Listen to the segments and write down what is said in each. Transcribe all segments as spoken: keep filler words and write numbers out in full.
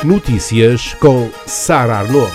Notícias com Sara Arnaud.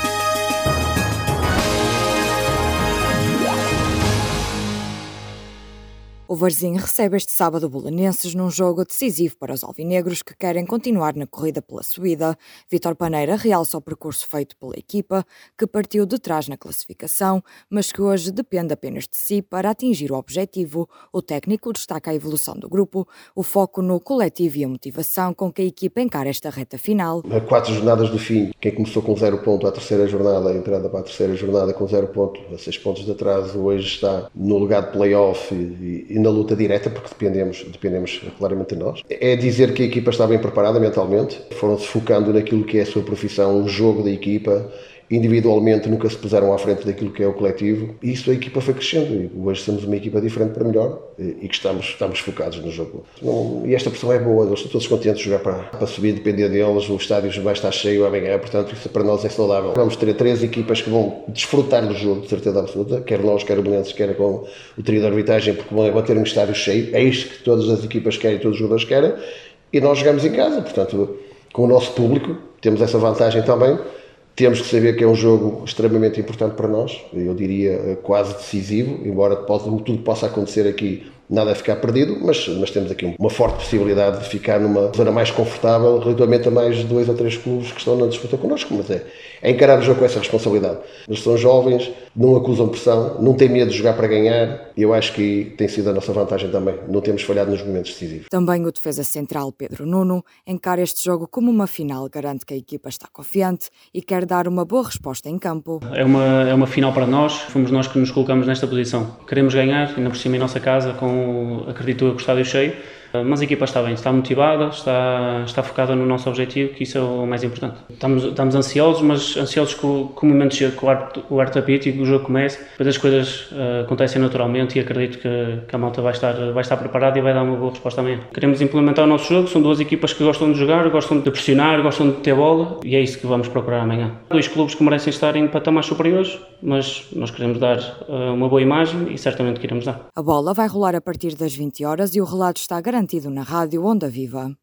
O Varzim recebe este sábado o Belenenses num jogo decisivo para os alvinegros que querem continuar na corrida pela subida. Vítor Paneira realça o percurso feito pela equipa, que partiu de trás na classificação, mas que hoje depende apenas de si para atingir o objetivo. O técnico destaca a evolução do grupo, o foco no coletivo e a motivação com que a equipa encara esta reta final. A quatro jornadas do fim, quem começou com zero ponto à terceira jornada, a entrada para a terceira jornada com zero ponto, a seis pontos de atraso, hoje está no lugar de play-off e, e na luta direta, porque dependemos, dependemos claramente de nós. É dizer que a equipa está bem preparada mentalmente, foram-se focando naquilo que é a sua profissão, um jogo da equipa, individualmente nunca se puseram à frente daquilo que é o coletivo, e isso a equipa foi crescendo, e hoje somos uma equipa diferente para melhor, e que estamos, estamos focados no jogo. Não, e esta pressão é boa, eles estão todos contentes de jogar para, para subir, depender deles, o estádio vai estar cheio amanhã, portanto isso para nós é saudável. Vamos ter três equipas que vão desfrutar do jogo, de certeza absoluta, quer nós, quer o Belenenses, quer com o trio de arbitragem, porque vão ter um estádio cheio, é isto que todas as equipas querem, todos os jogadores querem, e nós jogamos em casa, portanto, com o nosso público, temos essa vantagem também. Temos que saber que é um jogo extremamente importante para nós, eu diria quase decisivo, embora tudo possa acontecer aqui, nada a ficar perdido, mas, mas temos aqui uma forte possibilidade de ficar numa zona mais confortável relativamente a mais dois ou três clubes que estão na disputa connosco, mas é, é encarar o jogo com essa responsabilidade. Eles são jovens, não acusam pressão, não têm medo de jogar para ganhar, e eu acho que tem sido a nossa vantagem também, não temos falhado nos momentos decisivos. Também o defesa central Pedro Nuno encara este jogo como uma final, garante que a equipa está confiante e quer dar uma boa resposta em campo. É uma, é uma final para nós, fomos nós que nos colocamos nesta posição. Queremos ganhar, ainda por cima em nossa casa, com acredito eu que o estádio cheio, mas a equipa está bem, está motivada, está, está focada no nosso objetivo, que isso é o mais importante. Estamos, estamos ansiosos, mas ansiosos com, com o momento chega, com o ar, o ar tapete e que o jogo comece, depois as coisas uh, acontecem naturalmente e acredito que, que a malta vai estar, vai estar preparada e vai dar uma boa resposta amanhã. Queremos implementar o nosso jogo, são duas equipas que gostam de jogar, gostam de pressionar, gostam de ter bola e é isso que vamos procurar amanhã. Dois clubes que merecem estar em patamares superiores, mas nós queremos dar uh, uma boa imagem e certamente queremos dar. A bola vai rolar a partir das vinte horas e o relato está garantido na rádio Onda Viva.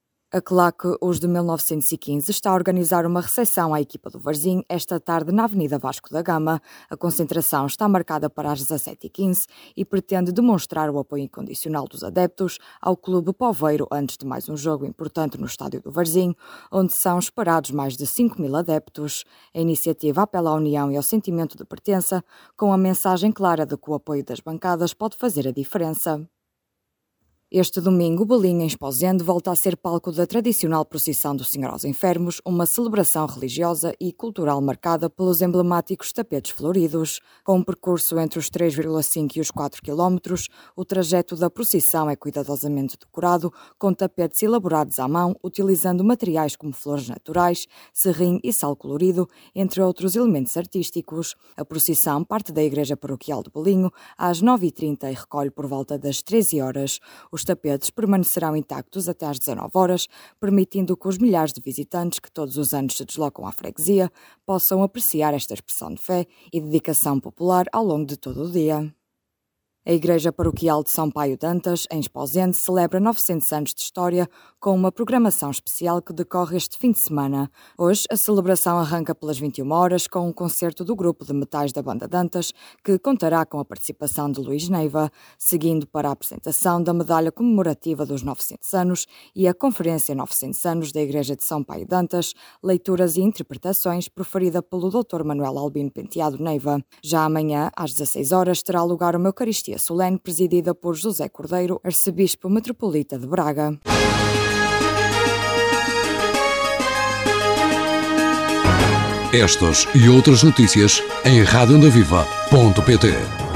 A Claque, os de mil novecentos e quinze, está a organizar uma recepção à equipa do Varzim esta tarde na Avenida Vasco da Gama. A concentração está marcada para as dezassete e quinze e pretende demonstrar o apoio incondicional dos adeptos ao Clube Poveiro antes de mais um jogo importante no estádio do Varzim, onde são esperados mais de cinco mil adeptos. A iniciativa apela à união e ao sentimento de pertença, com a mensagem clara de que o apoio das bancadas pode fazer a diferença. Este domingo, Belim, em Esposende, volta a ser palco da tradicional procissão do Senhor aos Enfermos, uma celebração religiosa e cultural marcada pelos emblemáticos tapetes floridos. Com um percurso entre os três vírgula cinco e os quatro quilómetros, o trajeto da procissão é cuidadosamente decorado, com tapetes elaborados à mão, utilizando materiais como flores naturais, serrim e sal colorido, entre outros elementos artísticos. A procissão parte da Igreja Paroquial de Belinho às nove e trinta e recolhe por volta das treze horas. Os tapetes permanecerão intactos até às dezanove horas, permitindo que os milhares de visitantes que todos os anos se deslocam à freguesia possam apreciar esta expressão de fé e dedicação popular ao longo de todo o dia. A Igreja Paroquial de São Paio de Antas, em Esposende, celebra novecentos anos de história com uma programação especial que decorre este fim de semana. Hoje, a celebração arranca pelas vinte e uma horas com um concerto do grupo de metais da Banda de Antas, que contará com a participação de Luís Neiva, seguindo para a apresentação da medalha comemorativa dos novecentos anos e a Conferência novecentos anos da Igreja de São Paio de Antas, leituras e interpretações proferida pelo doutor Manuel Albino Penteado Neiva. Já amanhã, às dezasseis horas, terá lugar uma Eucaristia solene presidida por José Cordeiro, arcebispo metropolita de Braga. Estas e outras notícias em rádio onda viva ponto pt.